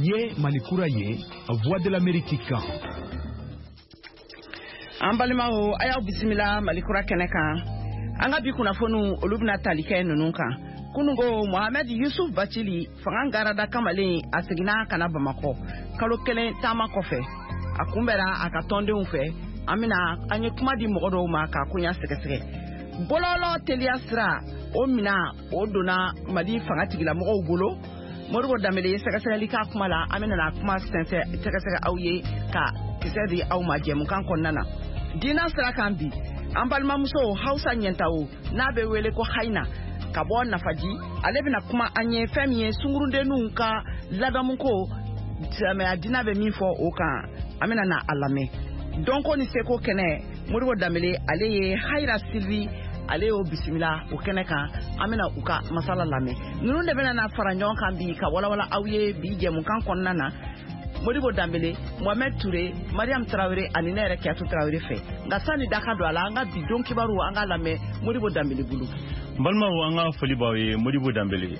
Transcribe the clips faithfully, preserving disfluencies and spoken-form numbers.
Niye Malikura ye, Voix de l'Amérique kan. Ambalimao aya bisimila Malikura keneka. Anga bi kunafonu olubna talike nununka. Kunungo Mohamed Yusuf Bachili fangara da kamale asigina kana Bamako. Kalo kelen tama kofe. Akumbera akatonde unfe. Amina anye kuma di mogodo ma ka kunya sekeseke. Bololo teliasra omina odona mali fangatigila mogo bolo. Morgo damele sekeseke lika kumala amina na kuma sense sekeseke auye ka kisedi au majemu kan konnana. Dina sra kambi ambalma muso Hausa nyentao na be wele ko haina kabo nafaji alebina kuma anye femie sungurunde nunka ladamunko tame adina be mifo oka amina na alame donc on seko kene moriwo damele aleye haira silvi aleo bisimila okeneka amina uka masala lame nunu de bena na faranyon kambi ka wala wala awye bije mun kan konnana moriwo dambele Mohamed Touré Mariam Traoré aninere kiatu Traoré fe ngasani daka do ala anga bidon kibaru anga lame moriwo dambele bulu balma wanga foli bawe moriwo dambele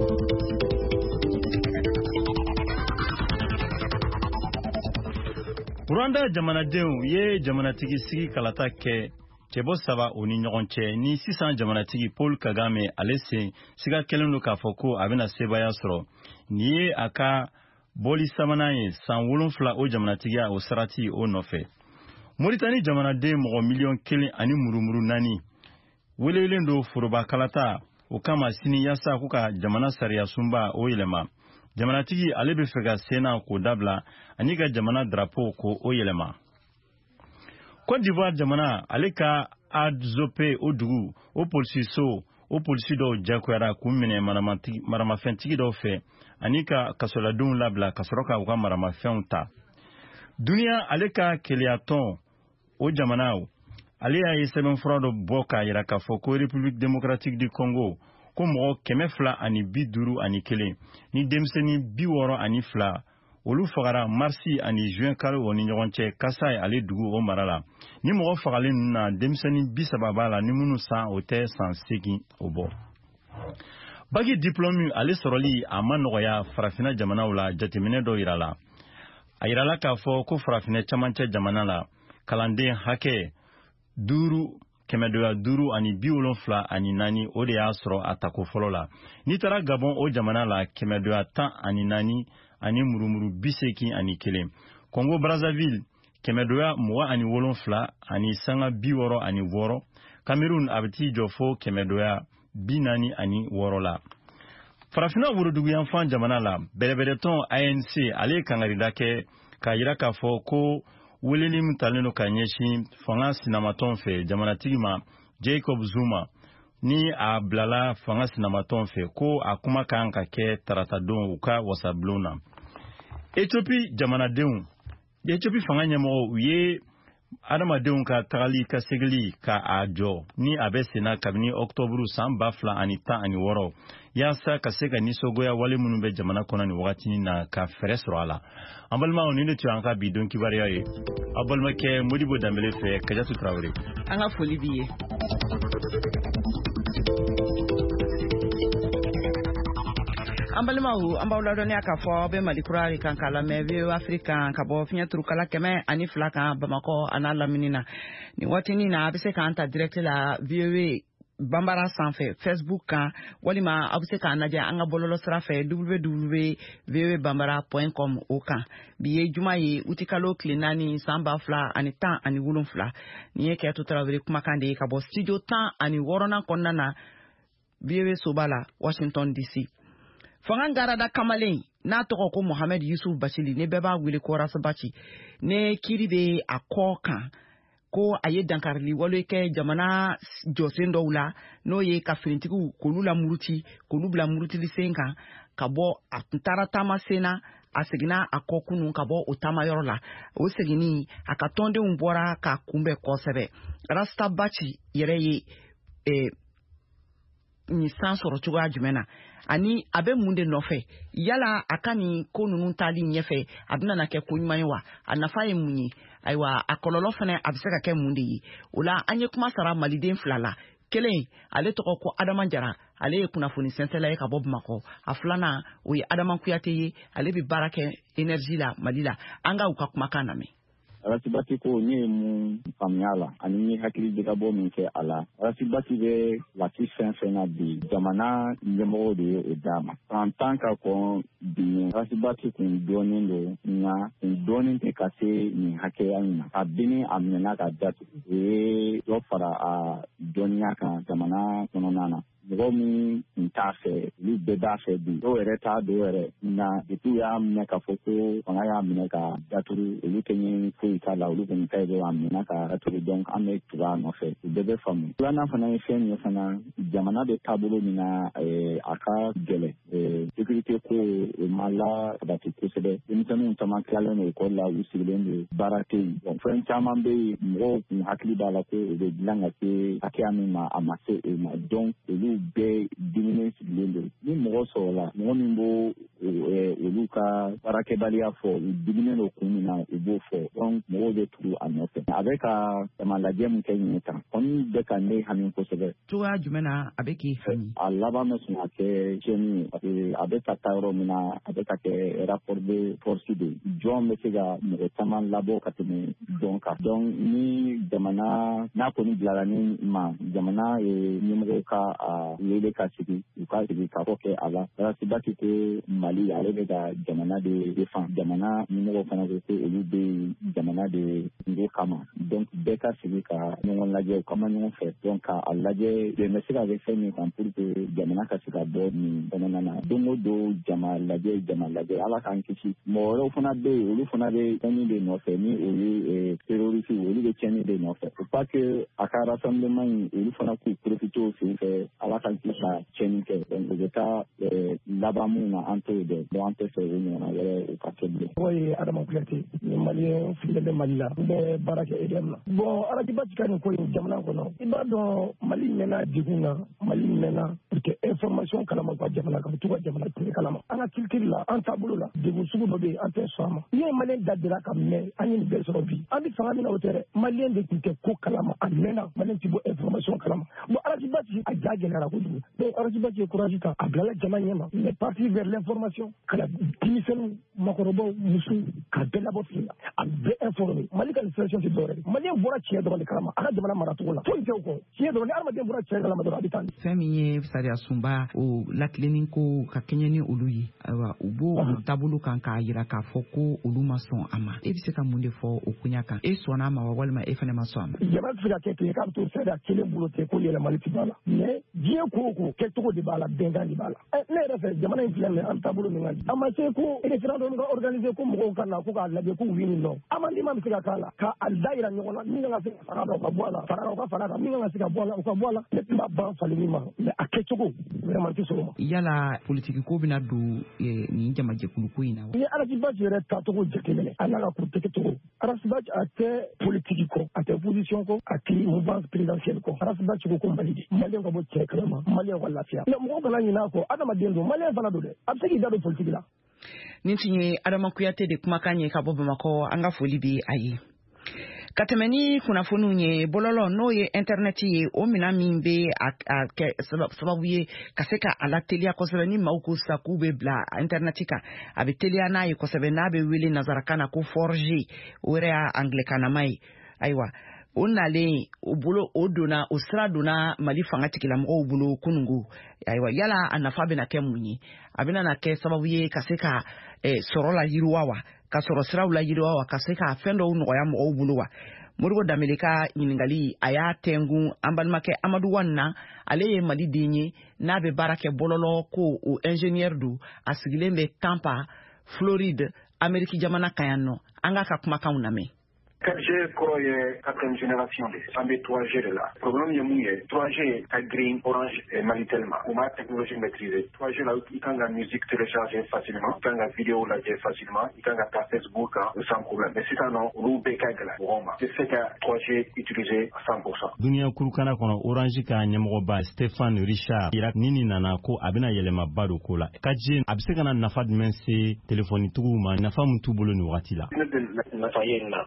Rwanda jamana deu ye jamana tigi sigi kalata ke kebo saba oni nyogonche ni six cents jamana tigi Paul Kagame alese siga kelenu ka foko abena sebaya soro ni aka boli samanaye san wolonfla o jamana tigiya o sarati o nofe Mauritanie jamana de mo million kelen ani murumuru nani welelen do furuba kalata o kama sini yasa kuka jamana sariya sumba o yelema jamana tigi alebe fega sena ko dabla ani ga jamana drapeau ko o yelema Côte d'Ivoire jamana aleka adzope odugu o polsiso o polsido jakwara kumene maramati maramafentigi do fe anika kasola dun labla kasoroka uka marama feunta dunia aleka keliaton o jamanao alia yeseben fraudo boka iraka foko République démocratique du Congo ko mo kemefla ani biduru ani kele ni demseni biworo ani fla olu fagara marsi ani juin kalo woni nyogonche kasai ale dugu o marala ni mo fagale na demseni bisababala ni munu sa ote san segi obo Bagi diplôme ale soroli amanoya farafina jamana wala jatemine do irala ayirala ka fo ko farafina chamanche jamana la kalande hake duru kemedoya duru ani biolon fla ani nani ode asro atako folola ni tara Gabon o jamana la kemedoya tan ani nani ani murumuru biseki ani kele Congo Brazzaville kemedoya moa ani wolon fla ani sanga biworo ani woro Cameroun abti jofo kemedoya binani ani worola farafina wurudugu yanfan jamana la belebeleton A N C ale kangarida ke kayira ka fo ko weleli mutaleno kanyeshi fanga sinamaton fe jamana tigima Jacob Zuma ni a blala fanga sinamaton fe ko akuma kanka ke taratadon uka wasablona Ethiopie jamana deun Ethiopie fanga nyamo uye Adama deun ka tagali ka segli ka ajo ni abesena kabini Octobre samba fla anita ani woro yasa ka sega ni sogoya wale munube jamana kona ni wakati na ka feresro ala ambalma onine tu anka bidon kibariya ye abalma ke Modibo Dambele fe Kajatu Traoré anga foli biye ambalima hu ambawla doni aka fo be Malikura kan kala mebe Afrika ka bo finya turukala keme ani flaka Bamako anala minina ni watini na abise kan ta direct la V O A Bambara sanfe Facebook kan walima abise kan naja anga bololo sra fe w w w point v o a bambara point com oka biye juma yi utikalo klinani samba fla ani tan ani wulun fla ni yake to Traoré kuma kan de ka bo studio tan ani worona konna na V O A Sobala Washington D C Fangara da kamalen na toko ko Mohamed Yusuf Bachili ne beba wile ko rasabachi ne kiribe akoka ko aye dankarli walo ke jamana josendo wula no ye ka firintiku ko lula muruti ko lubla muruti lisenka kabo atara tama sena asigina akokunu kabo otama yorola o segini akatonde umbora ka kumbe kosebe rasta bachi yere ye e ni sansoro chuga jumena ani abe munde nofe yala akani ko nunu tali nyefe abina na ke kunymanwa anafa ye munyi aiwa akololo fane abiseka ke munde yi ola anye kuma sara maliden flala kelen ale tɔgɔ ko Adama Jara ale ye kunnafoni sɛnsɛla ye ka bɔ Bamakɔ a filanan o ye Adama Kuyate ye ale bi baara kɛ énergie la Mali la an ka u ka kumakan lamɛn. Arasibati ko ne mu faamuya la ani ni hakili de ka bɔ min kɛ a la Arasibati bɛ waati fɛn fɛn na bi jamana ɲɛmɔgɔw de ye o d'a ma en tant que kɔn bi Arasibati kun dɔɔnin don nka kun dɔɔnin tɛ ka se nin hakɛya in ma a bini a minɛna ka datugu o ye dɔ fara a dɔnniya kan jamana kɔnɔna na mɔgɔ min tun t'a fɛ olu bɛɛ b'a fɛ bi dɔw yɛrɛ t'a dɔw yɛrɛ nka depuis y'a minɛ k'a fɔ ko fanga y'a minɛ ka datugu olu tɛ ɲɛ foyi t'a la olu kɔni ta ye dɔrɔn a minɛ ka datugu donc an bɛ tugu a nɔfɛ u bɛɛ bɛ faamu filanan fana ye fɛn min ye fana jamana bɛ taabolo min na a ka gɛlɛn sécurité ko o ma la sabati kosɛbɛ denmisɛnninw caman tilalen don école la u sigilen don baara tɛ yen bon fɛn caman bɛ yen mɔgɔw kun hakili b'a la ko o bɛ dilan ka se hakɛya min ma a ma se o ma donc olu bɛɛ dumuni sigilen don ni mɔgɔ sɔrɔla mɔgɔ min b'o olu ka baarakɛbaliya fɔ u dumuni don kun min na u b'o fɔ donc mɔgɔw bɛ tugu a nɔfɛ a bɛ ka jama lajɛ min kɛ ɲinɛ kan kɔni bɛ ka ne hami kosɛbɛ cogoya jumɛn na a bɛ k'i hami a laban bɛ sɔn ka kɛ tiɲɛni ye parce que a bɛ ka taa yɔrɔ min na a bɛ ka kɛ rapport de force de jɔn bɛ se ka mɔgɔ caman labɔ ka tɛmɛ dɔn kan donc ni jamana n'a kɔni bilara ni ma jamana ye ɲɛmɔgɔw ka a wele ka sigi u ka sigi ka fɔ kɛ a la Arasibati ko Mali ale bɛ ka jamana de défend jamana ɲɛmɔgɔw fana ko ko olu bɛ jamana de ngo kama donc bɛɛ ka sigi ka ɲɔgɔn lajɛ u kama ɲɔgɔn fɛ donc ka a lajɛ bɛn bɛ se ka kɛ fɛn min kan pour que jamana ka se ka bɔ nin kɔnɔna na don o don jama lajɛ jama lajɛ ala k'an kisi mɔgɔ wɛrɛw fana bɛ yen olu fana bɛ tiɲɛni de nɔfɛ ni o ye terroriste olu bɛ tiɲɛni de nɔfɛ faut pas que a ka rassemblement in olu fana k'u profiter o sen fɛ ala k'an kisi ka tiɲɛni kɛ donc o bɛ taa laban mun na an t'o dɔn donc an tɛ fɛ o ɲɔgɔnna wɛrɛ o ka kɛ bilen. o ye Adama Kuyate ni maliyɛn sigilen bɛ Mali la n bɛ baara kɛ E D M na bon Arasibati ka nin ko in jamana kɔnɔ i b'a dɔn Mali mɛnna degun na Mali mɛnna pour que information kalama ka jamana ka to ka jamana tile kalama an ka culture la an taabolo la degun sugu dɔ bɛ yen an tɛ sɔn a ma ni ye maliyɛn da dira ka mɛn an ye nin bɛɛ sɔrɔ bi an bɛ fanga min na o tɛ dɛ maliyɛn de tun tɛ ko kalama a mɛnna maliyɛn ti bɔ information kalama bon Arasibati a ja gɛlɛyara kojugu donc Arasibati ye courage ta a bilala jama ɲɛma il est parti vers l'information ka na denmisɛnninw makɔrɔbaw musow ka bɛɛ labɔ fili la a bɛɛ informé Mali ka situation tɛ dɔwɛrɛ maliyɛn bɔra tiɲɛ dɔrɔn de kalama a ka jamana maracogo la foyi tɛ o kɔ tiɲɛ dɔrɔn ni adamaden bɔra tiɲɛ kalama dɔrɔn a bɛ taa fɛn min ye sariya sunba o latilenni ko ka kɛɲɛ ni olu ye ayiwa u b'o taabolo kan k'a jira k'a fɔ ko olu ma sɔn a ma e bɛ se ka mun de fɔ o koɲa kan e sɔnna a ma wa walima e fana ma sɔn a ma jamana tɛ se ka kɛ ten k'a bɛ to sariya kelen bolo ten ko yɛlɛmali tɛ b'a la mais diɲɛ ko o ko kɛcogo de b'a la bɛnkan de b'a la ne yɛrɛ fɛ jamana in filɛ nin ye an taabolo min ka di a ma se ko référendum ka organiser ko mɔgɔw ka na ko k'a lajɛ ko wuli nin nɔ amendement bɛ se ka k'a la k'a da yira ɲɔgɔn na min kan ka se ka fara o ka bɔ a la fara o ka fara kan min kan ka se ka bɔ a la o ka bɔ a la ne tun b'a ban faleni ma mais a kɛcogo vraiment tɛ sɔrɔ o ma. yala politiki ko bɛna don nin jamajɛkulu ko in na wa. ni Arasibati yɛrɛ tacogo jateminɛ a n'a ka kɛcogo Arasibati a tɛ politiki kɔ a tɛ position kɔ a tɛ mouvance présidentielle kɔ Arasibati ko ko Mali de maliyɛn ka bɔ cɛ kalama maliyɛn ka lafiya mais mɔgɔ kana ɲinɛ a kɔ adamaden don maliyɛn fana don dɛ a bɛ se k'i da don politiki la. nin tun ye Adama Kuyate de kumakan ye ka bɔ Bamakɔ an ka foli bi a ye. Ka tɛmɛ ni kunnafoniw ye bɔlɔlɔ n'o ye internet ye o minɛn min bɛ a kɛ sababu ye ka se ka a lateliya kosɛbɛ ni maaw ko sisan k'u bɛ bila internet kan a bɛ teliya n'a ye kosɛbɛ n'a bɛ wele nanzarakan na ko four G o yɛrɛ y'a angilekanama ye ayiwa o nalen o bolo o donna o sira donna Mali fanga tigilamɔgɔw bolo kunungo ayiwa yala a nafa bɛna kɛ mun ye a bɛna na kɛ sababu ye ka se ka sɔrɔ la yiriwa wa ka sɔrɔ siraw la yiriwa wa ka se ka fɛn dɔw nɔgɔya mɔgɔw bolo wa Modibo Dambele ka ɲininkali a y'a tɛngun an balimakɛ Amadu Wane na ale ye Mali den ye n'a bɛ baara kɛ bɔlɔlɔ ko o ingénieur don a sigilen bɛ Tampa Floride Amérique jamana kan yan nɔ an k'a ka kumakanw lamɛn. quatre G kɔrɔ ye quatrième génération de an bɛ trois G de la problème ye mun ye trois G ka green Orange Malitel ma o ma technologie maîtriser trois G la i kan ka musique télécharger facilement i kan ka vidéo lajɛ facilement i kan ka taa Facebook kan sans problème mais sisan nɔ olu bɛɛ ka gɛlɛn mɔgɔw ma tɛ se ka trois G utiliser à cent pour cent. Duniya kurukana kɔnɔ Orange ka ɲɛmɔgɔba Stéphane Richard Irak ni nin nana ko a bɛna yɛlɛmaba don ko la quatre G a bɛ se ka na nafa jumɛn se téléphone tigiw ma nafa mun t'u bolo nin wagati la. ne bɛ nafa ye nin na trois G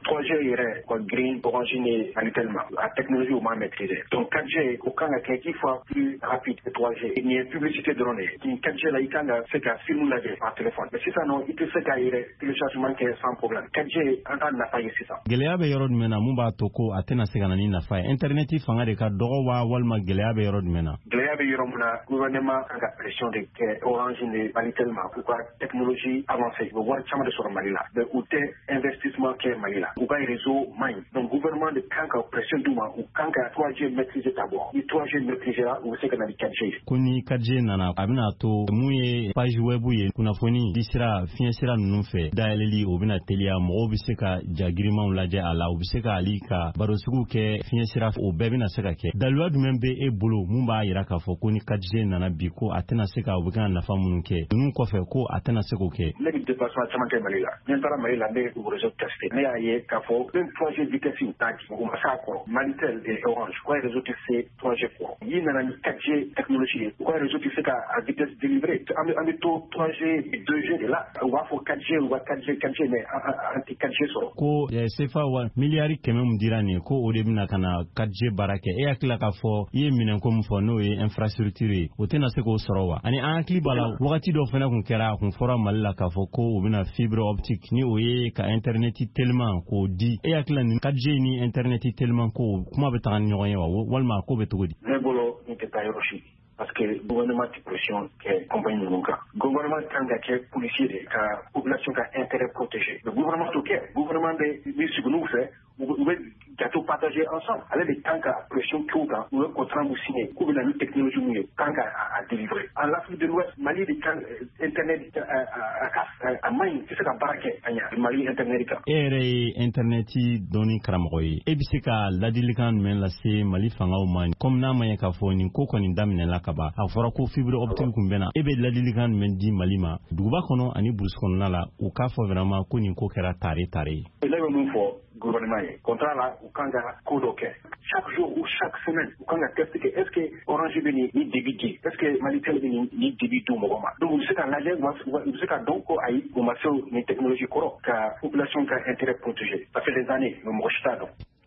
irait quoi green orange ni habituellement la technologie au moins maîtrisée. Donc quatre G au Kanga qui est fois plus rapide que trois G. Il y a une publicité donnée. Qui quatre G là il Kanga fait qu'à film la par téléphone. Mais c'est ça non, il peut faire qu'à irait téléchargement qui est sans problème. quatre G en n'a pas ici ça. Gelea be yorod mena mumba toko atena segana ni na fa internet fanga de ka dogo wa walma gelea be yorod mena. Gelea be yorod mena gouvernement a pression de orange ni habituellement pourquoi technologie avancée. Le voir chama de sur Mali là. De ou investissement qui est Mali là. Ou pas réseau mine. Donc gouvernement de Kanga pression douma ou Kanga trois G maîtriser d'abord. Il trois G maîtriser là ou c'est que na di quatre G. Koni quatre G nana abina to muye page web ye kuna foni disira fiensira nunfe daeleli obina telia mo obiseka jagirima ulaje ala obiseka alika barosugu ke fiensira o bebina seka ke dalwa dumembe e bolo mumba yira ka fo koni quatre G nana biko atena seka obika na famu ke nun ko fe ko atena seko ke le de passement chama ke Mali là nyantara Mali là ne ko réseau testé ne aye ka fo même trois G vitesse intact o masako Malitel et Orange quoi réseau testé trois G quoi yi nana quatre G technologie quoi réseau testé à vitesse délivrée en en to trois G et deux G de là on va pour quatre G ou quatre G quatre G mais anti quatre G so ko sefa wa milliard keme mudirani ko o de bina kana quatre G barake e akila ka fo ye minen ko mfo no e infrastructure o tena se ko sorowa ani an kli bala wakati do fena kun kera kun fora malla ka fo ko o bina fibre optique ni o ye ka internet tellement ko di e akila ni quatre G ni internet tellement ko kuma be tan nyogon yawa walma ko be togodi ne bolo ni te tayoshi parce que le gouvernement de pression est compagnie de Lunga. Le gouvernement Kanga qui est policier, la population qui a intérêt protégé. Le gouvernement tout le gouvernement de nous fait, vous pouvez gâteau partager ensemble. Alors les Kanga pression qui ont un contrat vous signé, vous avez la technologie où Kanga a délivré. En Afrique de l'Ouest, Mali de Internet à Maïn, c'est ça la baraque, Mali Internet. Ere Internet doni karamoy. Ebiseka la dilikan men la se Mali fanga o man. Comme na maya ka fo ni ko ko ni damne la kaba. A fora ko fibre optique kumbena. Ebe la dilikan men di Malima. Duba kono ani bus kono nala o ka fo vraiment ko ni ko kera tare tare. Ele nous fo gouvernement contrat là ou quand a code OK chaque jour ou chaque semaine quand a testé que est-ce que Orange venu ni débit est-ce que Malitel venu ni débit tout moment donc vous savez la lèvre vous savez donc aïe au marché ni technologie correct ka population ka intérêt protégé ça fait des années nous mochta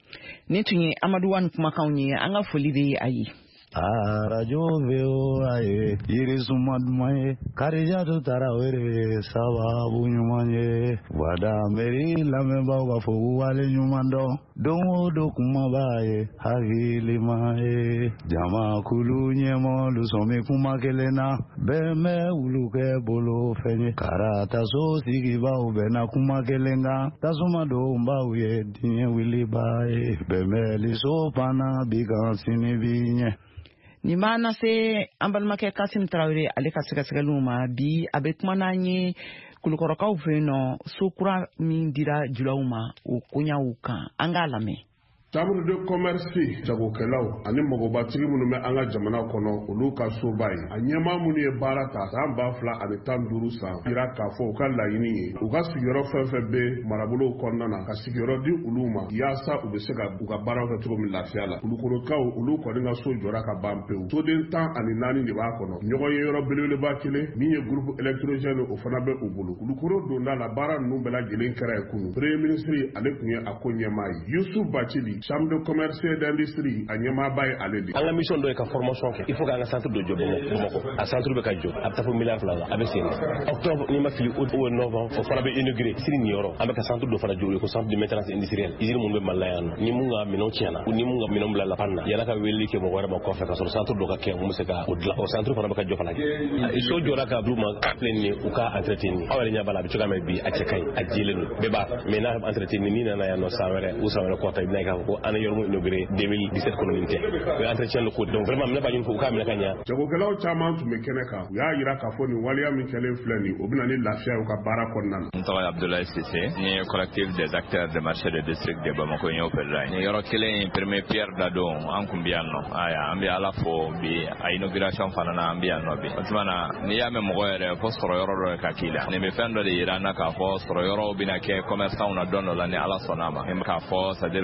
ne tunye Amadou Wan kuma kaunye anga foli be ayi Radio veo aye irisuma dumaye karijatu tarawere sababu nyumanye wada meri lameba wafogu wale nyumando dongo do kumabaye hagili maye jama kulu nyemo lusome kumakelena beme uluke bolo fenye karata so sigiba ubena kumakelenga tasuma do mbauye dinye wilibaye beme liso pana bigansini binye ni mana se ambalmake Kasim Traoré ale kasika sigaluma bi abekmananye kulukoroka ufeno sukura mindira julauma ukunya uka angalame Chambre de commerce jagokelaw ani mogobatigi munu me anga jamana kono olu ka sobai anyama munu e barata san ba fla ani tan duru san ira ka fo ka layini u ka sigiro fefe be marabolo konna na ka sigiro di uluma yasa u be se ka u ka bara ka tugo mi lafia la ulu koro ka ulu ko nga so jora ka bampe to den tan ani nani ni ba kono nyogo yero belele ba kile ni ye groupe électrogène o fana be ubulu ulu koro do na la bara nu bela gelen kara kunu premier ministre ale kunye akonye mai Yusuf Bachili chambre de commerce et d'industrie à Nyama Bay Aledi. À la mission de la formation, il faut qu'un centre de job, un centre de job, à ta famille avec ses octobre, il m'a fait au novembre, il faut faire inaugurer, c'est une euro, avec un centre de faire job, un centre de maintenance industrielle. Il y a mon malayan, ni munga minochiana, ou ni munga minombla la panna. Il y a la kaweli qui m'a voir ma conférence au centre de Kakia, au centre de la job. Il faut que la kabluma pleine ou ka entretenir. Alors il y a bala, tu vas me dire à Tchekai, à Djelen, Beba, maintenant entretenir ni na no savere, ou savere quoi, il n'a qu'à inauguré deux mille dix-sept communauté le entretien le code donc vraiment n'a pas une pour camera kanya jagokelaw chama tu mekeneka ya ira ka foni walia mikele flani obina ni lafia o ka bara konnana Ntawa Abdoulaye Cissé ni collectif des acteurs de marché de district de Bamako nyo pedra ni yoro kele premier pierre dado ankumbiano aya ambi ala fo bi a inauguration fanana ambiano bi otmana ni ya me mogoere fo soro yoro ka kila ni me fendo de irana ka fo soro yoro bina ke commerçant on a donno la ni ala sonama em ka fo c'est dire commerce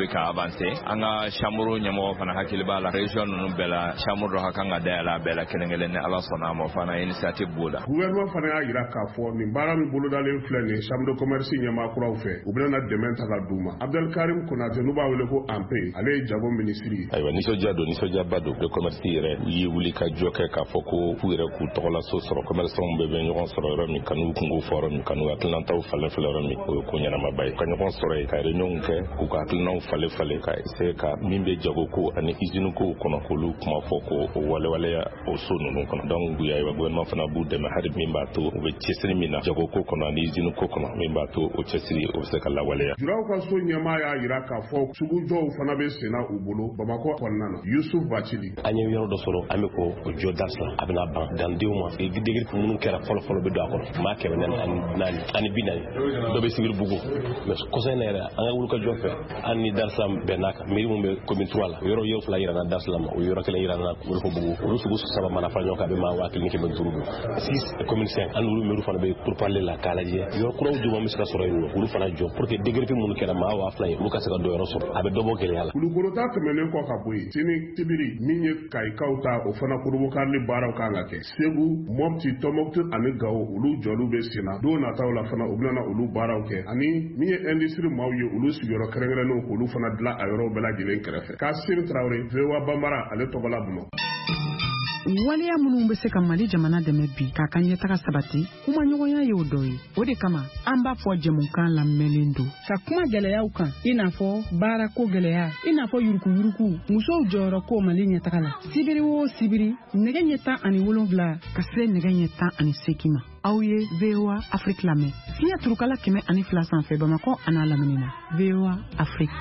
be ka avancer anga chambre nyamo fana hakili bala region no bela chambre hakanga dela bela kelengele ne ala sona mo fana initiative bola gouvernement fana ya yira ka fo ni bara mi bolo dalen flene chambre de commerce nyama kuraw fe u bena demain ta ga duma Abdel Karim Konate no ba wele ko ampe ale jago ministry aywa niso jado niso jabado de commerce yere yi wuli ka joke ka fo ko fu yere ku tola so so commerce on be be nyon so ro mi kanu kungo foro mi kanu atlanta u fale fale ro mi ko nyana mabay kanyo kon so re ka renyon ke ku ka atlanta u fale fale ka se ka mimbe jago ko ani izinu ko kono ko lu kuma fo ko wale wale ya o so no kono donc bu yayi wa gouvernement fana bu de ma hadi mimba to o be chesri mina jago ko kono ani izinu ko kono mimba to o chesri o se kala wale ya juraw ka so nyama ya yira ka fo sugu jo fana be sena ubulu Bamako konnana Yusuf Bachili anye yoro do solo ame ko o jo darsa abna ban dan diw mo e digir ko munun kera folo folo be do akor ma ke nan nan ani binani do be sibir bugo mais ko sen era anga wul ko jofe ani darsam benaka mi mo be commune trois la yoro yo fla yira na darsam o yoro kala yira na wul ko bugo wul sugu saba mana fa nyoka be ma wakil ni ke be turugo six commune cinq an wul meru fana be pour parler la kala je yoro ko do mo miska soro yo wul fana jo pour que digir fi munun kera ma wa fla lu ka se do yoro so abe do bo gele yalla wul ko ta kemene ko ka boy tini tibiri minye kai kauta o fana kurubo karli bara kanga ke segu mopti tomokti ani gawo ulu jolu be sina do na tawla fana ubnana ulu bara ke ani minye industry mawye ulu sigoro kerengere no ulu fana dla ayro bela gilen krefe kasir trawre vewa bambara ale togola buno waliya minnu bɛ se ka Mali jamana dɛmɛ bi k'a ka ɲɛtaga sabati kuma ɲɔgɔnya ye o dɔ ye o de kama an b'a fɔ jɛmukan lamɛnlen don ka kuma gɛlɛyaw kan i n'a fɔ baarako gɛlɛya i n'a fɔ yuruguyurugu musow jɔyɔrɔ ko Mali ɲɛtaga la sibiri o sibiri nɛgɛ ɲɛ tan ani wolonwula ka se nɛgɛ ɲɛ tan ani seegin ma aw ye V O A Afrique lamɛn fiɲɛ turukala kɛmɛ ani fila sanfɛ Bamakɔ a n'a lamini na V O A Afrique.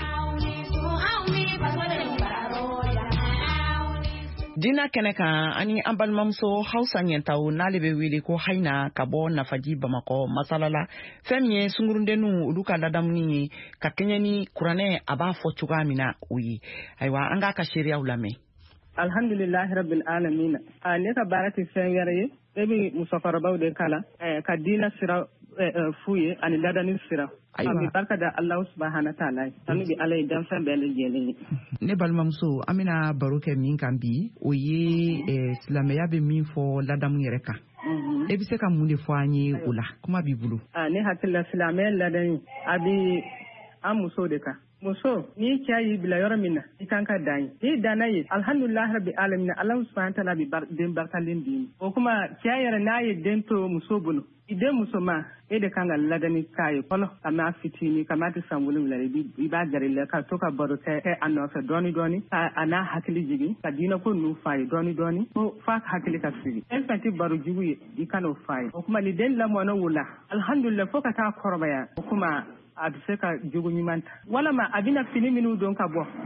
Dina kɛnɛ kan ani an balimamuso Hausa ɲɛntaw n'ale bɛ wele ko Haina ka bɔ Nafaji Bamakɔ masala la fɛn min ye sungurundenninw olu ka ladamuni ye ka kɛɲɛ ni kuranɛ a b'a fɔ cogoya min na o ye ayiwa an k'a ka seereyaw lamɛn. Alhamdulillahi rabbil alamin ne ka baara tɛ fɛn wɛrɛ ye e bɛ musokɔrɔbaw de kala ka diina sira fu ye ani ladani sira an bɛ barika da Alahu subahana taala an bɛ Ala ye danfɛn bɛɛ lajɛlen ye. Ne balimamuso an bɛna baro kɛ min kan bi o ye silamɛya bɛ min fɔ ladamu yɛrɛ kan e bɛ se ka mun de fɔ an ye o la kuma b'i bolo. Ne hakili la silamɛya ladani a bɛ an muso de kan. Muso ni cɛ y'i bila yɔrɔ min na i kan ka dan ye n'i danna ye alhamdulilahi rabi alamin Ala subahana taala bɛ den barikalen di o kuma cɛ yɛrɛ n'a ye den to muso bolo i den muso ma e de kan ka ladani k'a ye fɔlɔ ka m'a fitinin ka m'a tɛ san wolonwula i b'a gari la ka to ka baro kɛ a nɔfɛ dɔɔni dɔɔni ka a n'a hakili jigin ka diinɛ ko ninnu f'a ye dɔɔni dɔɔni ko f'a hakili ka sigi e fɛn tɛ baro jugu ye i kan'o f'a ye o kuma ni den lamɔna o la alhamdulilahi fo ka taa kɔrɔbaya o kuma a bɛ se ka jogo ɲuman ta walama a bɛna fini minnu don ka bɔ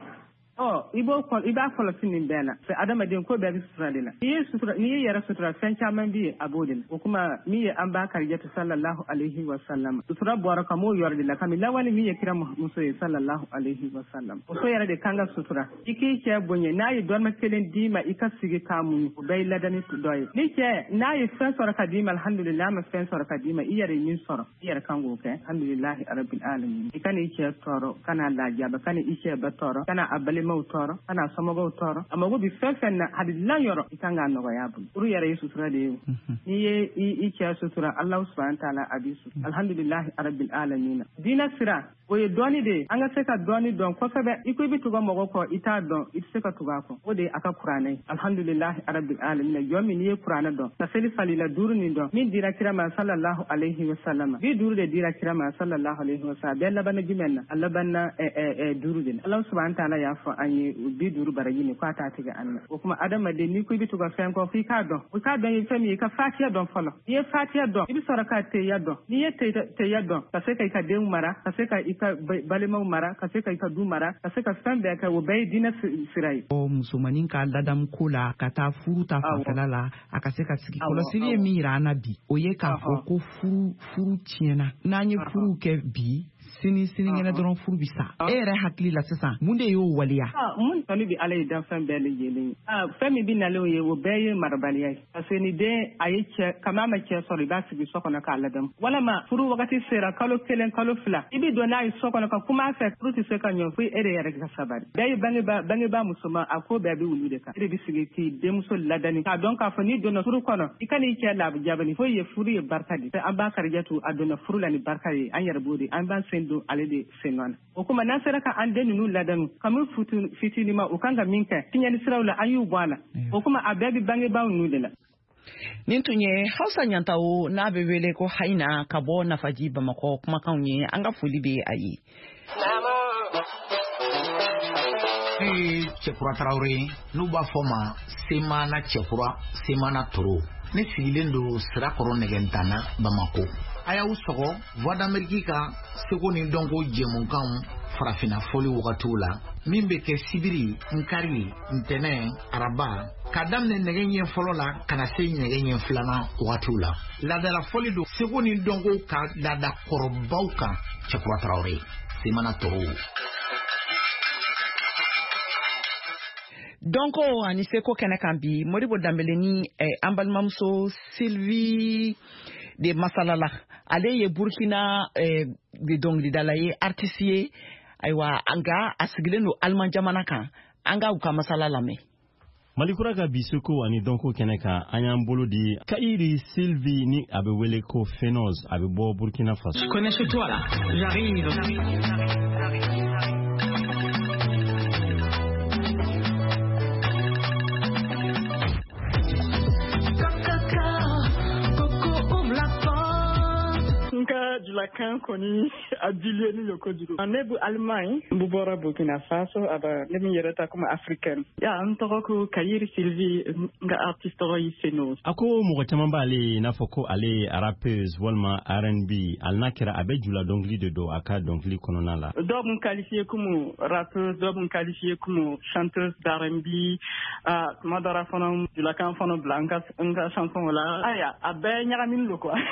ɔ i b'o i b'a kɔlɔsi nin bɛɛ la fɛ adamaden ko bɛɛ bɛ sutura de la n'i ye sutura n'i ye yɛrɛ sutura fɛn caman bɛ yen a b'o de la o kuma min ye an ba Karijatu sallallahu alaihi wa sallam sutura bɔra ka m'o yɔrɔ de la kami lawale min ye kira muso ye sallallahu alaihi wa sallam muso yɛrɛ de kan ka sutura i k'i cɛ bonya n'a ye dɔrɔmɛ kelen d'i ma i ka sigi k'a muɲu o bɛɛ ye ladani dɔ ye ni cɛ n'a ye fɛn sɔrɔ ka d'i ma alhamdulilahi n'a ma fɛn sɔrɔ ka d'i ma i yɛrɛ ye min sɔrɔ i yɛrɛ kan k'o kɛ alhamdulilahi rabbil alamin i kana i cɛ tɔɔrɔ kana lajaba kana i cɛ bɛɛ tɔɔrɔ kana a balimaw tɔɔrɔ kana somɔgɔw tɔɔrɔ a mago bi fɛn fɛn na hali dilan yɔrɔ i kan k'a nɔgɔya bolo olu yɛrɛ ye sutura de ye n'i ye i cɛ sutura Alahu subahana taala a b'i sutura alhamdulilahi rabbil alamin diinɛ sira o ye dɔɔni de ye an ka se ka dɔɔni dɔn kosɛbɛ i ko i bɛ tugu mɔgɔ kɔ i t'a dɔn i tɛ se ka tugu a kɔ o de ye a ka kuranɛ ye alhamdulilahi rabbil alamin jɔn min n'i ye kuranɛ dɔn ka seli falila duuru nin dɔn min dira kira ma sallallahu alaihi wa sallam bi duuru de dira kira ma sallallahu alaihi wa sallam a bɛɛ labanna jumɛn na a labanna duuru de la Alahu subahana taala y'a fɔ an ye bi duuru baraji ni k'a t'a tigɛ an na o kuma adamaden n'i ko i bɛ tugu fɛn kɔ f'i k'a dɔn i k'a dɔn ye fɛn min ye i ka fatiya dɔn fɔlɔ n'i ye fatiya dɔn i bɛ sɔrɔ ka teya dɔn n'i ye teya dɔn ka se ka i ka denw mara ka se ka i ka balimaw mara ka se ka i ka du mara ka se ka fɛn bɛɛ kɛ o bɛɛ ye diinɛ sira ye. ɔ musomanin ka ladamu ko la ka taa furu ta fanfɛla la a ka se ka sigi kɔlɔsili ye min yira an na bi o ye k'a fɔ ko furu furu tiɲɛna n'an ye furuw kɛ bi sini sinikɛnɛ dɔrɔn furu bi sa e yɛrɛ hakili la sisan mun de y'o waliya mun kɔni bi ala ye dan fɛn bɛɛ lajɛlen fɛn min bi nalen ye o bɛɛ ye marabaliya ye parce que ni den a ye cɛ kama ma cɛ sɔrɔ i b'a sigi so kɔnɔ k'a ladamu walama furu wagati sera kalo kelen kalo fila i bi don n'a ye so kɔnɔ ka kuma a fɛ furu tɛ se ka ɲɔ fo e de yɛrɛ ka sabari bɛɛ ye bangebaa bangebaa musoman a ko bɛɛ bɛ wulu de kan e de bi sigi k'i denmuso ladani k'a dɔn k'a fɔ n'i donna furu kɔnɔ i ka n'i cɛ laabu jabani fo ye furu ye barika de an b'a karijatu a donna furu la ni barika ye an yɛrɛ b'o de an b'an sen don ale de sen nɔ na o kuma n'an sera ka an den ninnu ladanu kamu fitinin ma o kan ka min kɛ fiɲɛni siraw la an y'u bɔ a la o kuma a bɛɛ bɛ bangebaaw ninnu de la nin tun ye Hausa Ɲantaw n'a bɛ wele ko Hayina ka bɔ Nafaji Bamakɔ kumakanw ye an ka foli bɛ a ye Ee Cɛkura Tarawele n'u b'a fɔ ma Semana Cɛkura Semana Toro ne sigilen don Sirakɔrɔ Nɛgɛntana Bamako a y'aw sɔgɔ Voix d'Amérique ka seko ni dɔnko jɛmukanw farafina foli wagatiw la min bɛ kɛ sibiri nkari ntɛnɛn araba ka daminɛ nɛgɛ ɲɛ fɔlɔ la ka na se nɛgɛ ɲɛ filanan wagatiw la laadala foli don seko ni dɔnko ka laada kɔrɔbaw kan Cɛkura Tarawele Semana Toro Donko ani seko kɛnɛ kan bi Modibo Dambele ni eh, an balimamuso Sylvie de Masalala ale ye Burkina eh, de dɔnkilidala ye artiste ye ayiwa anga a sigilen don Alman jamana kan an ka u ka masala lamɛn Malikura ka bi seko ani donko kɛnɛ kan an y'an bolo di Kairi Sylvie ni a bɛ wele ko Fenoz a bɛ bɔ Burkina Faso. Connais-toi là, j'arrive. Julakan koni abilé ni yoko judo. Ne bu Allemagne bu bora Burkina Faso aba ne mi yereta comme africaine. Ya an tɔgɔ ko Kairi Sylvie nga artiste tɔgɔ yi Fenoz. Ako mɔgɔ caman b'ale n'a fɔ ko ale rappeuse walima R and B ali n'a kɛra a bɛ jula dɔnkili de don a ka dɔnkili kɔnɔna la. Dɔw b'u qualifié comme rappeuse, dɔw b'u qualifié comme chanteuse d'R and B. Ah, tuma dɔ la fana julakan fana bila n ka n ka chanson la. Aya a bɛɛ ɲagaminen don quoi.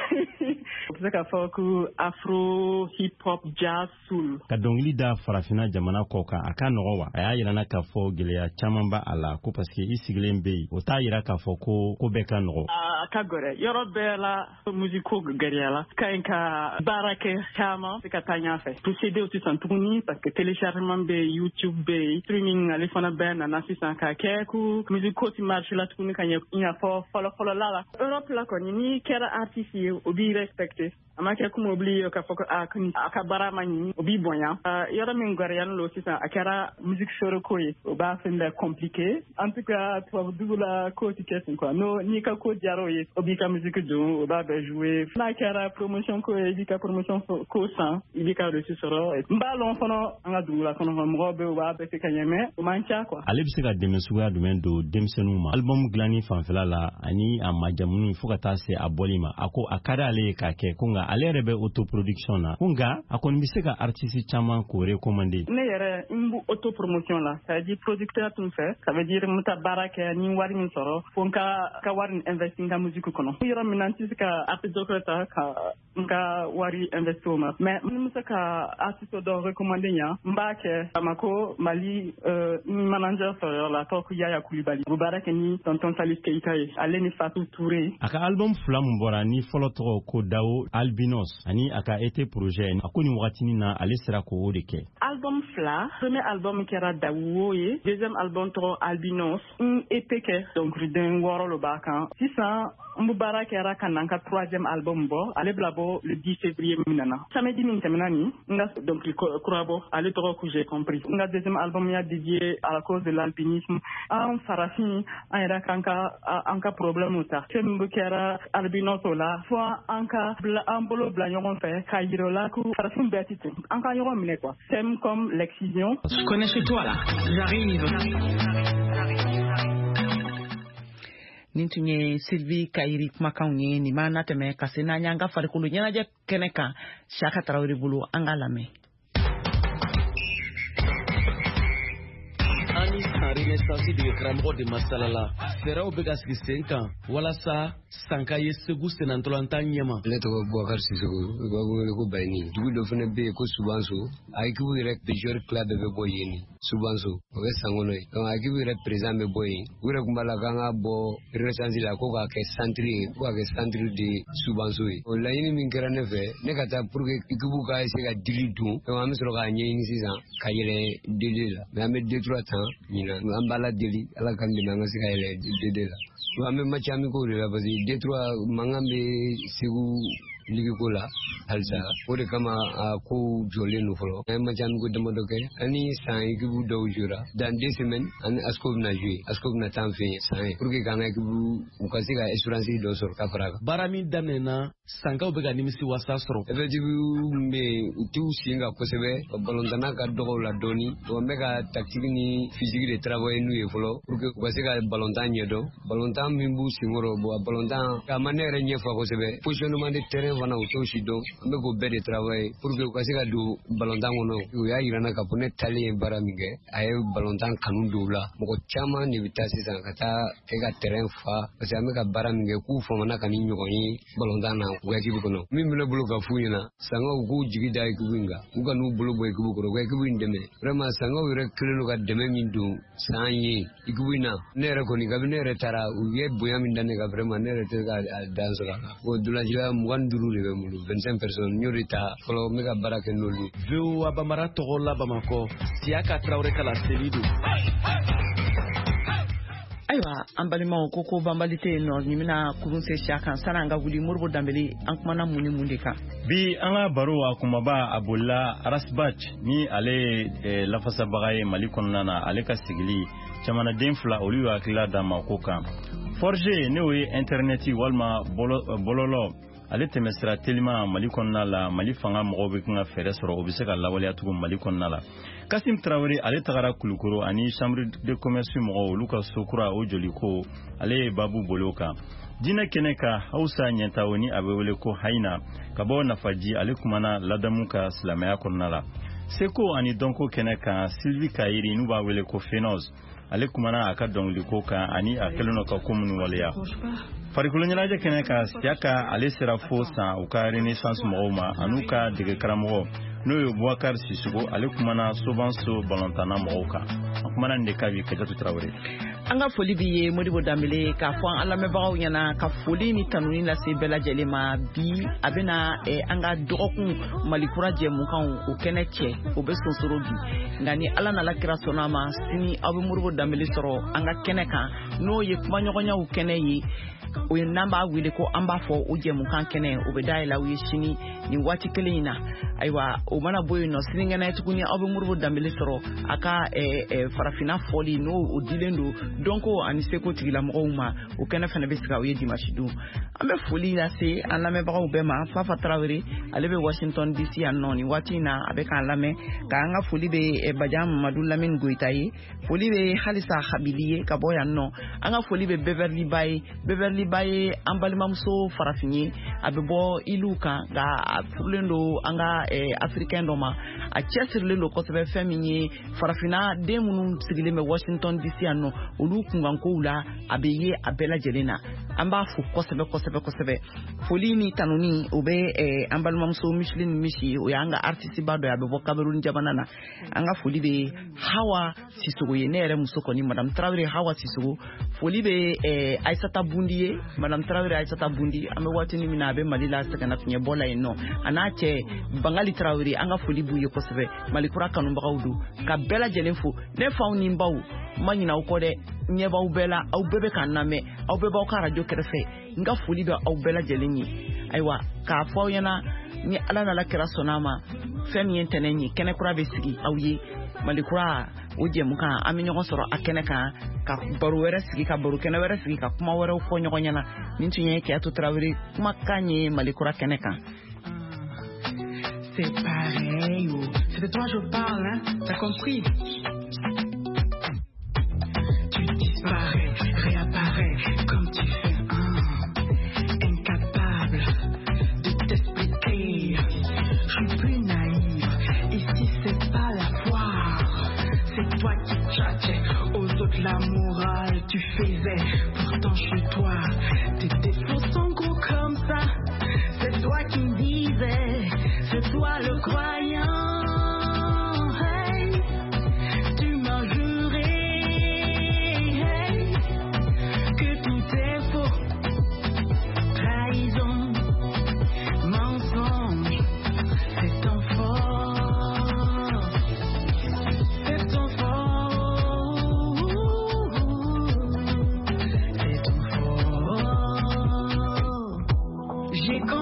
O bɛ se ka fɔ ko afro, hip hop, jazz, soul. Ka dɔnkili da farafina jamana kɔ kan a ka nɔgɔ wa? A y'a yira na k'a fɔ gɛlɛya caman b'a a la ko parce que i sigilen bɛ yen o t'a yira k'a fɔ ko ko bɛɛ ka nɔgɔ. A ka gɛrɛ yɔrɔ bɛɛ la musiko gɛlɛya la ka ɲi ka baara kɛ caman se ka taa ɲɛfɛ. Procédé tɛ sɔn tuguni parce que téléchargement bɛ yen, YouTube bɛ yen, streaming ale fana bɛɛ nana sisan ka kɛ ko musiko ti marché la tuguni ka ɲɛ i n'a fɔ fɔlɔ-fɔlɔ la la. Europe la kɔni n'i kɛra artiste ye o b'i respecté. A ma kɛ comme oublié k'a fɔ ko a ka baara ma ɲi o b'i bonya. Yɔrɔ min gɛrɛyalen don sisan a kɛra musique sɔrɔ ko ye o b'a fɛn bɛɛ compliqué. En tout cas tubabu dugu la ko ti kɛ ten quoi. N'o n'i ka ko diyara o ye o b'i ka musique don o b'a bɛɛ jouer. N'a kɛra promotion ko ye i b'i ka promotion ko san i b'i ka reçu sɔrɔ. N b'a lɔn fana an ka dugu la fana mɔgɔw bɛ o b'a bɛɛ se ka ɲɛ mais o man ca quoi. Ale bɛ se ka dɛmɛ suguya jumɛn don denmisɛnninw ma album dilanni fanfɛla la ani a majamuni fo ka taa se a bɔli ma a ko a ka di ale ye k'a kɛ ko nka ale yɛrɛ bɛ autoproduction na ko nka a kɔni bɛ se ka artiste caman k'o recommander. Ne yɛrɛ n b'u autopromotion la ça veut dire producteur tun fɛ ça veut dire n bɛ taa baara kɛ ni wari min sɔrɔ fo n ka ka wari in investi n ka musique kɔnɔ. Yɔrɔ min na n tɛ se ka artiste dɔ ta ka n ka wari investi o ma mais n bɛ se ka artiste dɔ recommander yan n b'a kɛ Bamako Mali n manager sɔrɔ yɔrɔ la tɔgɔ ko Yaya Kulibali u bɛ baara kɛ ni tonton Salis Keita ye ale ni Fatou Touré. A ka album fila mun bɔra ni fɔlɔ tɔgɔ ko Dao Albinos ani a ka été projet a ko ni wagatinin na ale sera k'o de kɛ. Album fila premier album kɛra Dawo ye deuxième album tɔgɔ Albinos n E P kɛ donc den wɔɔrɔ lo b'a kan sisan n bɛ baara kɛra ka na n ka troisième album bɔ ale bila bɔ le dix février min nana samedi min tɛmɛna nin n ka dɔnkili kura bɔ ale tɔgɔ ko j'ai compris n ka deuxième album y'a dédié à la cause de l'albinisme an farafin an yɛrɛ k'an ka an ka problème ta fɛn min bɛ kɛra albinos o la fo an ka an bolo bila ɲɔgɔn fɛ k'a yira o la ko farafin bɛɛ tɛ ten an ka ɲɔgɔn minɛ quoi thème comme l'excision. Connais-toi là, j'arrive. Nin tun ye Sylvie Kairi kumakanw ye nin ma na tɛmɛ ka se n'an y'an ka farikolo ɲɛnajɛ kɛnɛ kan Siyaka Tarawele bolo an k'a lamɛn. Ani sari renaissance de karamɔgɔ de masalala fɛɛrɛw bɛ ka sigi sen kan walasa sanka ye segu senantolantan ɲɛma. Ne tɔgɔ Boubacar Sissoko u b'a wele ko Bayini. Dugu dɔ fana bɛ yen ko Subanso a équipe yɛrɛ pêcheur club bɛɛ bɛ bɔ yen Subanso o bɛ san kɔnɔ ye donc a équipe yɛrɛ président bɛ bɔ yen u yɛrɛ tun b'a la k'an ka bɔ renaissance la ko k'a kɛ centre ye ko k'a kɛ centre de Subanso ye o laɲini min kɛra ne fɛ ne ka taa pour que équipe ka essayer ka dili dun donc an bɛ sɔrɔ k'a ɲɛɲini sisan ka yɛlɛ dede la mais an bɛ deux trois temps ɲinan an b'a la deli ala k'an dɛmɛ an ka se ka yɛlɛ dede la an bɛ match amicaux de la parce que deux trois mankan bɛ Segu ligi ko la halisa o de kama a ko jɔlen don fɔlɔ an ye match amicaux damadɔ kɛ ani san équipe dɔw jouera dans deux semaines ani ASCO bɛna jouer ASCO bɛna taa an fɛ yen san ye pour que k'an ka équipe u ka se ka espérance dɔ sɔrɔ ka fara kan. Baara min daminɛna sankaw bɛ ka nimisi wasa sɔrɔ. effectif min bɛ yen u t'u sen kan kosɛbɛ balontanna ka dɔgɔ u la dɔɔni wa n bɛ ka tactique ni physique de travailler n'u ye fɔlɔ pour que u ka se ka balontan ɲɛdɔn balontan min b'u senkɔrɔ bon balontan a ma ne yɛrɛ ɲɛfɔ kosɛbɛ positionnement de terrain fana u t'o si dɔn an bɛ k'o bɛɛ de travailler pour que u ka se ka don balontan kɔnɔ u y'a yira n na k'a fɔ ne taalen ye baara min kɛ a ye balontan kanu don u la mɔgɔ caman de bɛ taa sisan ka taa kɛ ka terrain fa parce que an bɛ ka baara min kɛ k'u famana ka ni ɲɔgɔn ye balontan na u ka équipe kɔnɔ min bɛ ne bolo ka f'u ɲɛna sangaw k'u jigi da équipe in kan u ka n'u bolo bɔ équipe kɔrɔ u ka équipe in dɛmɛ vraiment sangaw yɛrɛ kelen don ka dɛmɛ min don san ye équipe in na ne yɛrɛ kɔni kabini ne yɛrɛ taara u ye bonya min da ne kan vraiment ne yɛrɛ tɛ ka dan sɔrɔ a la bon dolancila mugan ni duuru de bɛ n bolo vingt-cinq personnes n y'o de ta fɔlɔ n bɛ ka baara kɛ n'olu. V O A Bamara tɔgɔ la Bamakɔ Siyaka Traoré kala seli don. Ayiwa an balimaw ko ko banbali tɛ yen nɔ nin bɛna kurun se siya kan sani an ka wuli Moribo Danbele an kumana mun ni mun de kan. Bi an ka baro a kumaba a bolila Arasbach ni ale ye lafasabaga ye Mali kɔnɔna na ale ka sigili jamanaden fila olu y'u hakilila d'a ma ko kan. Forger n'o ye internet walima bɔlɔlɔ ale tɛmɛsira telima Mali kɔnɔna la Mali fanga mɔgɔw bɛ kan ka fɛɛrɛ sɔrɔ o bɛ se ka lawaleya tugun Mali kɔnɔna la. Kasim Traoré ale tagara Kulukoro ani chambre de commerce mɔgɔw olu ka sokura o joli ko ale ye babu bolo kan. Jinɛ kɛnɛ ka Hausa Ɲɛntawo ni a bɛ wele ko Hayina ka bɔ Nafaji ale kumana ladamu ka silamɛya kɔnɔna la. Seko ani dɔnko kɛnɛ kan Sylvie Kayiri n'u b'a wele ko Fenos ale kumana a ka dɔnkiliko kan ani a kɛlen don ka ko minnu waleya. Farikolo ɲɛnajɛ kɛnɛ kan Siyaka ale sera fo san u ka renaissance mɔgɔw ma an'u ka dege karamɔgɔ n'o ye Boubacar Sissoko ale kumana Sobanso balontanna mɔgɔw kan. A kumana nin de ka bi Kajatu Traoré. An ka foli b'i ye Modibo Danbele k'a fɔ an lamɛnbagaw ɲɛna ka foli ni tanuni lase bɛɛ lajɛlen ma bi a bɛna an ka dɔgɔkun Malikura jɛmukanw o kɛnɛ cɛ o bɛ sonsoro bi nka ni Ala n'Ala kira sɔnna ma sini aw bɛ Modibo Danbele sɔrɔ an ka kɛnɛ kan n'o ye kumaɲɔgɔnyaw kɛnɛ ye o ye n'an b'a wele ko an b'a fɔ o jɛmukan kɛnɛ o bɛ dayɛlɛ aw ye sini nin waati kelen in na ayiwa o mana bɔ yen nɔ sinikɛnɛ tuguni aw bɛ Modibo Danbele sɔrɔ a ka farafinna fɔli n'o o dilen don dɔnko ani seko tigilamɔgɔw ma o kɛnɛ fana bɛ sigi aw ye dimanche don an bɛ foli lase an lamɛnbagaw bɛɛ ma Fafa Traoré ale bɛ Washington D C yan nɔ nin waati in na a bɛ k'an lamɛn ka an ka foli bɛ Bajan Mamadu Lamine Goyita ye foli bɛ Halisa Habili ye ka bɔ yan nɔ an ka foli bɛ Beverly Baye Beverly Baye an balimamuso farafin ye a bɛ bɔ ilu kan nka a furulen don an ka africain dɔ ma a cɛsirilen don kosɛbɛ fɛn min ye farafinna den minnu sigilen bɛ Washington D C yan nɔ olu kunkankow la a bɛ ye a bɛɛ lajɛlen na an b'a fo kosɛbɛ kosɛbɛ kosɛbɛ foli ni tanuni o bɛ an balimamuso Micheline Michi o y'an ka artiste ba dɔ ye a bɛ bɔ Cameroun jamana na an ka foli bɛ Hawa Sissoko ye ne yɛrɛ muso kɔni Madame Traoré Hawa Sissoko foli bɛ Aïssata Bundi ye Madame Traoré Aïssata Bundi an bɛ waati min na a bɛ Mali la sɛgɛnnafiɲɛ bɔ la yen nɔ a n'a cɛ Bangali Traoré an ka foli b'u ye kosɛbɛ Malikura kanubagaw don ka bɛɛ lajɛlen fo ne faw ni n baw ma ɲina aw kɔ dɛ ɲɛbaw bɛɛ la aw bɛɛ bɛ k'an lamɛn aw bɛɛ b'aw ka radio kɛrɛfɛ n ka foli bɛ aw bɛɛ lajɛlen ye ayiwa k'a fɔ aw ɲɛna ni Ala n'Ala kira sɔnna ma fɛn min ye ntɛnɛn ye kɛnɛ kura bɛ sigi aw ye Malikura o jɛmukan an bɛ ɲɔgɔn sɔrɔ a kɛnɛ kan ka baro wɛrɛ sigi ka baro kɛnɛ wɛrɛ sigi ka kuma wɛrɛw fɔ ɲɔgɔn ɲɛna nin tun ye Kiyatu Traoré kumakan ye Malikura kɛnɛ kan. C'est pareil, oh. C'est de toi je parle, hein? T'as compris? Tu disparais, réapparais comme tu fais, hein? Incapable de t'expliquer. Je suis plus naïve. Ici c'est pas la foire. C'est toi qui tchatches aux autres là. j'ai